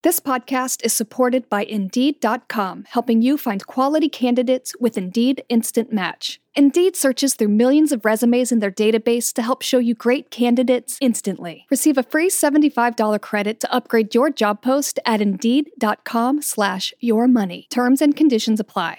This podcast is supported by Indeed.com, helping you find quality candidates with Indeed Instant Match. Indeed searches through millions of resumes in their database to help show you great candidates instantly. Receive a free $75 credit to upgrade your job post at Indeed.com/yourmoney. Terms and conditions apply.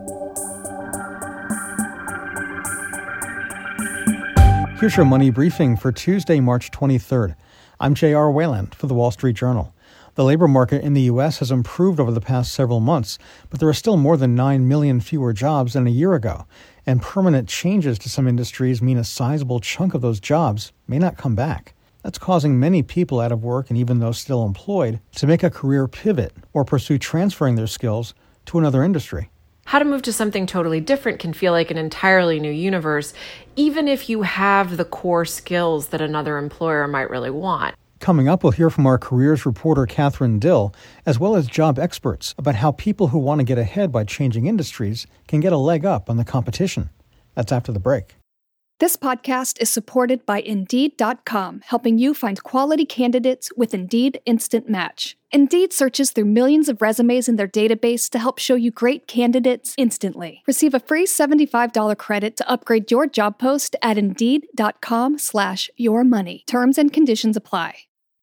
Here's your money briefing for Tuesday, March 23rd. I'm J.R. Wayland for The Wall Street Journal. The labor market in the U.S. has improved over the past several months, but there are still more than 9 million fewer jobs than a year ago, and permanent changes to some industries mean a sizable chunk of those jobs may not come back. That's causing many people out of work and even those still employed to make a career pivot or pursue transferring their skills to another industry. How to move to something totally different can feel like an entirely new universe, even if you have the core skills that another employer might really want. Coming up, we'll hear from our careers reporter Catherine Dill, as well as job experts, about how people who want to get ahead by changing industries can get a leg up on the competition. That's after the break. This podcast is supported by Indeed.com, helping you find quality candidates with Indeed Instant Match. Indeed searches through millions of resumes in their database to help show you great candidates instantly. Receive a free $75 credit to upgrade your job post at Indeed.com/yourmoney. Terms and conditions apply.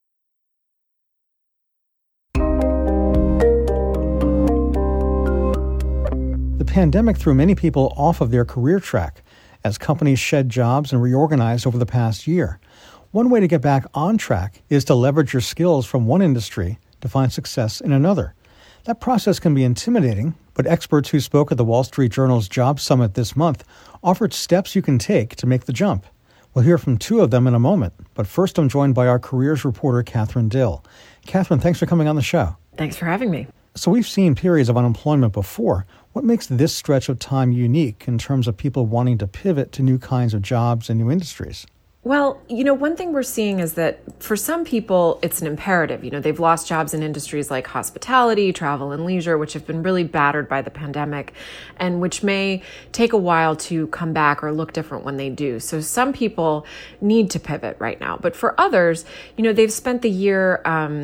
The pandemic threw many people off of their career track as companies shed jobs and reorganized over the past year. One way to get back on track is to leverage your skills from one industry to find success in another. That process can be intimidating, but experts who spoke at the Wall Street Journal's Job Summit this month offered steps you can take to make the jump. We'll hear from two of them in a moment, but first I'm joined by our careers reporter, Catherine Dill. Catherine, thanks for coming on the show. Thanks for having me. So we've seen periods of unemployment before. What makes this stretch of time unique in terms of people wanting to pivot to new kinds of jobs and new industries? Well, one thing we're seeing is that for some people, it's an imperative. They've lost jobs in industries like hospitality, travel, and leisure, which have been really battered by the pandemic and which may take a while to come back or look different when they do. So some people need to pivot right now. But for others, they've spent the year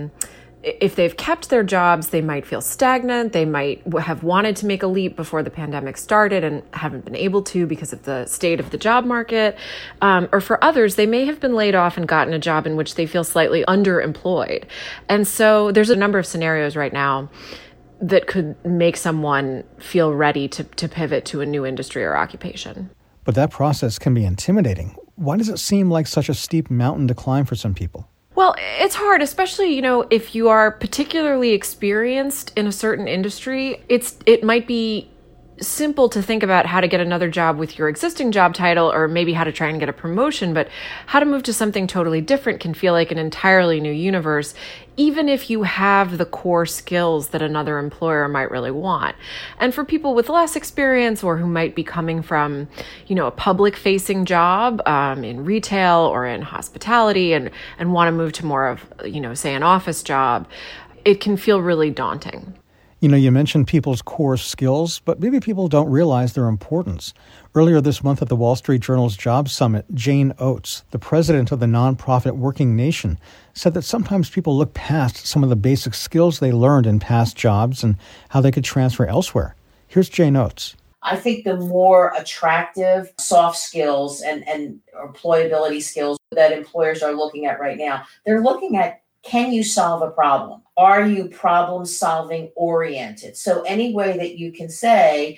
if they've kept their jobs, they might feel stagnant. They might have wanted to make a leap before the pandemic started and haven't been able to because of the state of the job market. Or for others, they may have been laid off and gotten a job in which they feel slightly underemployed. And so there's a number of scenarios right now that could make someone feel ready to pivot to a new industry or occupation. But that process can be intimidating. Why does it seem like such a steep mountain to climb for some people? Well, it's hard, especially, if you are particularly experienced in a certain industry. It might be simple to think about how to get another job with your existing job title or maybe how to try and get a promotion, but how to move to something totally different can feel like an entirely new universe, even if you have the core skills that another employer might really want. And for people with less experience or who might be coming from, a public-facing job in retail or in hospitality and want to move to more of, say, an office job, it can feel really daunting. You mentioned people's core skills, but maybe people don't realize their importance. Earlier this month at the Wall Street Journal's Job Summit, Jane Oates, the president of the nonprofit Working Nation, said that sometimes people look past some of the basic skills they learned in past jobs and how they could transfer elsewhere. Here's Jane Oates. I think the more attractive soft skills and employability skills that employers are looking at right now, they're looking at, can you solve a problem? Are you problem-solving oriented? So any way that you can say,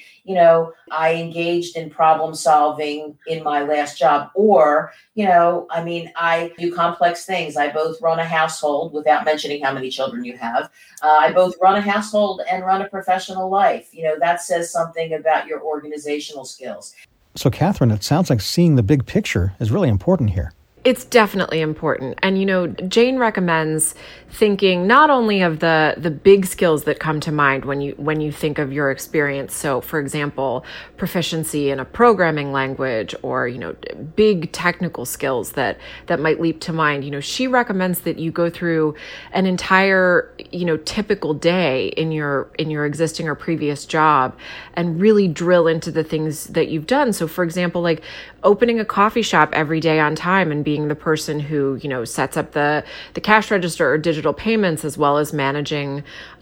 I engaged in problem-solving in my last job, or, I do complex things. I both run a household, without mentioning how many children you have. I both run a household and run a professional life. That says something about your organizational skills. So, Catherine, it sounds like seeing the big picture is really important here. It's definitely important. And, Jane recommends thinking not only of the big skills that come to mind when you think of your experience. So, for example, proficiency in a programming language or, big technical skills that might leap to mind. She recommends that you go through an entire, typical day in your existing or previous job and really drill into the things that you've done. So, for example, like opening a coffee shop every day on time and being being the person who, sets up the cash register or digital payments, as well as managing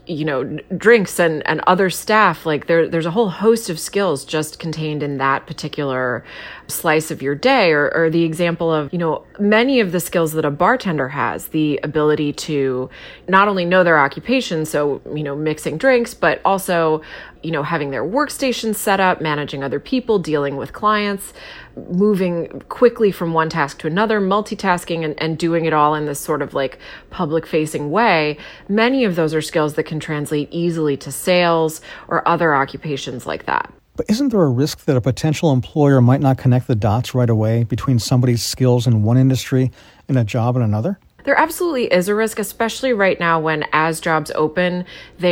drinks and other staff. Like there's a whole host of skills just contained in that particular slice of your day, or the example of, many of the skills that a bartender has, the ability to not only know their occupation, so, mixing drinks, but also, having their workstation set up, managing other people, dealing with clients, moving quickly from one task to another, multitasking and doing it all in this sort of like public facing way. Many of those are skills that can translate easily to sales or other occupations like that. But isn't there a risk that a potential employer might not connect the dots right away between somebody's skills in one industry and a job in another? There absolutely is a risk, especially right now when as jobs open,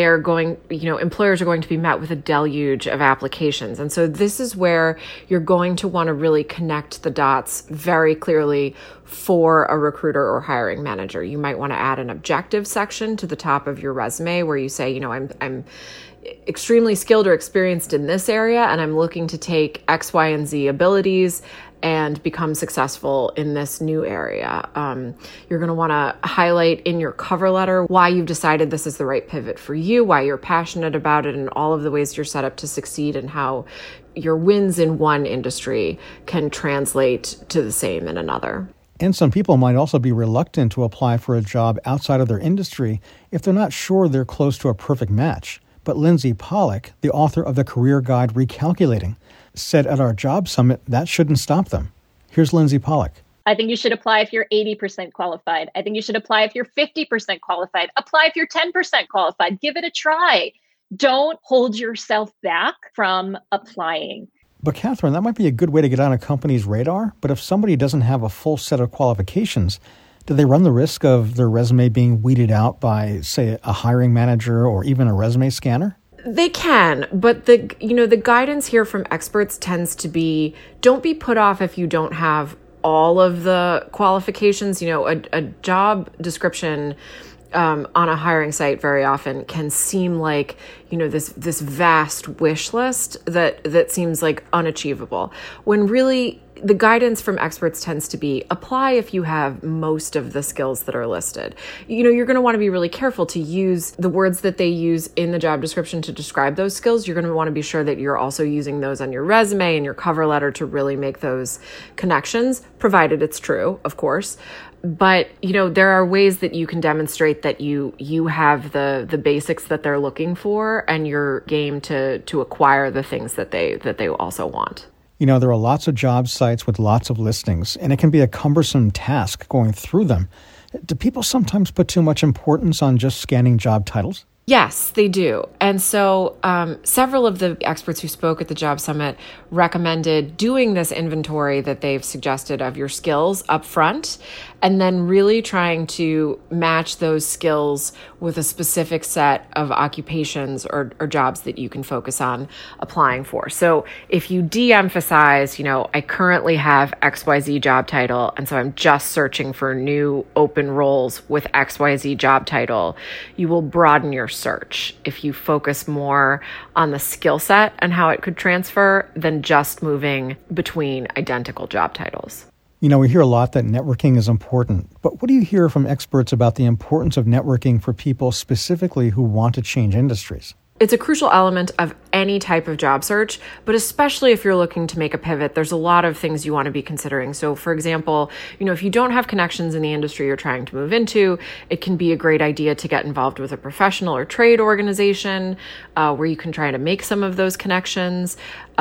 employers are going to be met with a deluge of applications. And so this is where you're going to want to really connect the dots very clearly for a recruiter or hiring manager. You might want to add an objective section to the top of your resume where you say, I'm extremely skilled or experienced in this area, and I'm looking to take X, Y, and Z abilities and become successful in this new area. You're going to want to highlight in your cover letter why you've decided this is the right pivot for you, why you're passionate about it, and all of the ways you're set up to succeed, and how your wins in one industry can translate to the same in another. And some people might also be reluctant to apply for a job outside of their industry if they're not sure they're close to a perfect match. But Lindsay Pollack, the author of the career guide Recalculating, said at our job summit that shouldn't stop them. Here's Lindsay Pollack. I think you should apply if you're 80% qualified. I think you should apply if you're 50% qualified. Apply if you're 10% qualified. Give it a try. Don't hold yourself back from applying. But Catherine, that might be a good way to get on a company's radar. But if somebody doesn't have a full set of qualifications, do they run the risk of their resume being weeded out by, say, a hiring manager or even a resume scanner? They can, but the guidance here from experts tends to be, don't be put off if you don't have all of the qualifications. A job description on a hiring site very often can seem like, this vast wish list that seems like unachievable, when really the guidance from experts tends to be apply if you have most of the skills that are listed. You're going to want to be really careful to use the words that they use in the job description to describe those skills. You're going to want to be sure that you're also using those on your resume and your cover letter to really make those connections, provided it's true, of course. But, there are ways that you can demonstrate that you have the basics that they're looking for, and you're game to acquire the things that they also want. There are lots of job sites with lots of listings, and it can be a cumbersome task going through them. Do people sometimes put too much importance on just scanning job titles? Yes, they do. And so several of the experts who spoke at the Job Summit recommended doing this inventory that they've suggested of your skills up front, and then really trying to match those skills with a specific set of occupations or jobs that you can focus on applying for. So if you de-emphasize, I currently have XYZ job title, and so I'm just searching for new open roles with XYZ job title, you will broaden your search if you focus more on the skill set and how it could transfer than just moving between identical job titles. We hear a lot that networking is important, but what do you hear from experts about the importance of networking for people specifically who want to change industries? It's a crucial element of any type of job search, but especially if you're looking to make a pivot, there's a lot of things you want to be considering. So for example, if you don't have connections in the industry you're trying to move into, it can be a great idea to get involved with a professional or trade organization where you can try to make some of those connections.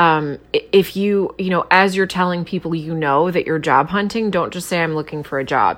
If as you're telling people that you're job hunting, don't just say I'm looking for a job.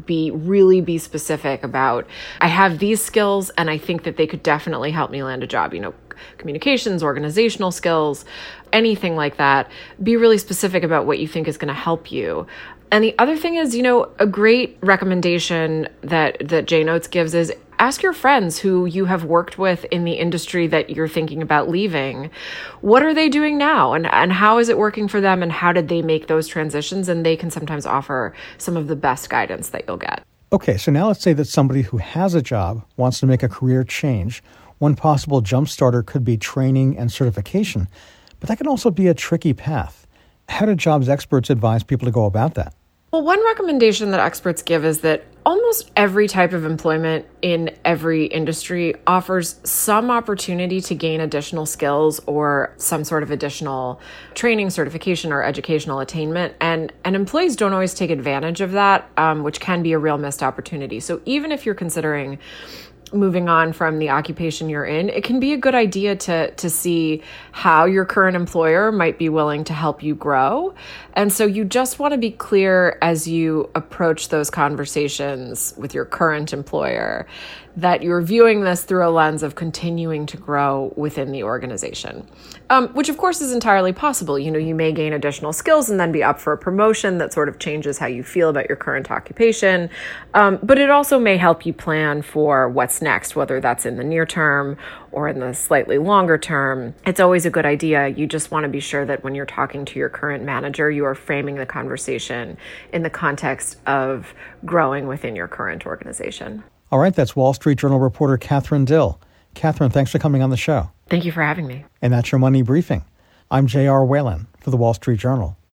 Be specific about, I have these skills and I think that they could definitely help me land a job. Communications, organizational skills, anything like that. Be really specific about what you think is going to help you. And the other thing is, a great recommendation that JNotes gives is ask your friends who you have worked with in the industry that you're thinking about leaving. What are they doing now? And how is it working for them? And how did they make those transitions? And they can sometimes offer some of the best guidance that you'll get. Okay, so now let's say that somebody who has a job wants to make a career change. One possible jump starter could be training and certification, but that can also be a tricky path. How do jobs experts advise people to go about that? Well, one recommendation that experts give is that almost every type of employment in every industry offers some opportunity to gain additional skills or some sort of additional training, certification, or educational attainment. And employees don't always take advantage of that, which can be a real missed opportunity. So even if you're considering moving on from the occupation you're in, it can be a good idea to see how your current employer might be willing to help you grow. And so you just want to be clear as you approach those conversations with your current employer that you're viewing this through a lens of continuing to grow within the organization, which of course is entirely possible. You know, you may gain additional skills and then be up for a promotion that sort of changes how you feel about your current occupation. But it also may help you plan for what's next, whether that's in the near term or in the slightly longer term. It's always a good idea. You just want to be sure that when you're talking to your current manager, you are framing the conversation in the context of growing within your current organization. All right, that's Wall Street Journal reporter Katherine Dill. Katherine, thanks for coming on the show. Thank you for having me. And that's your Money Briefing. I'm J.R. Whalen for the Wall Street Journal.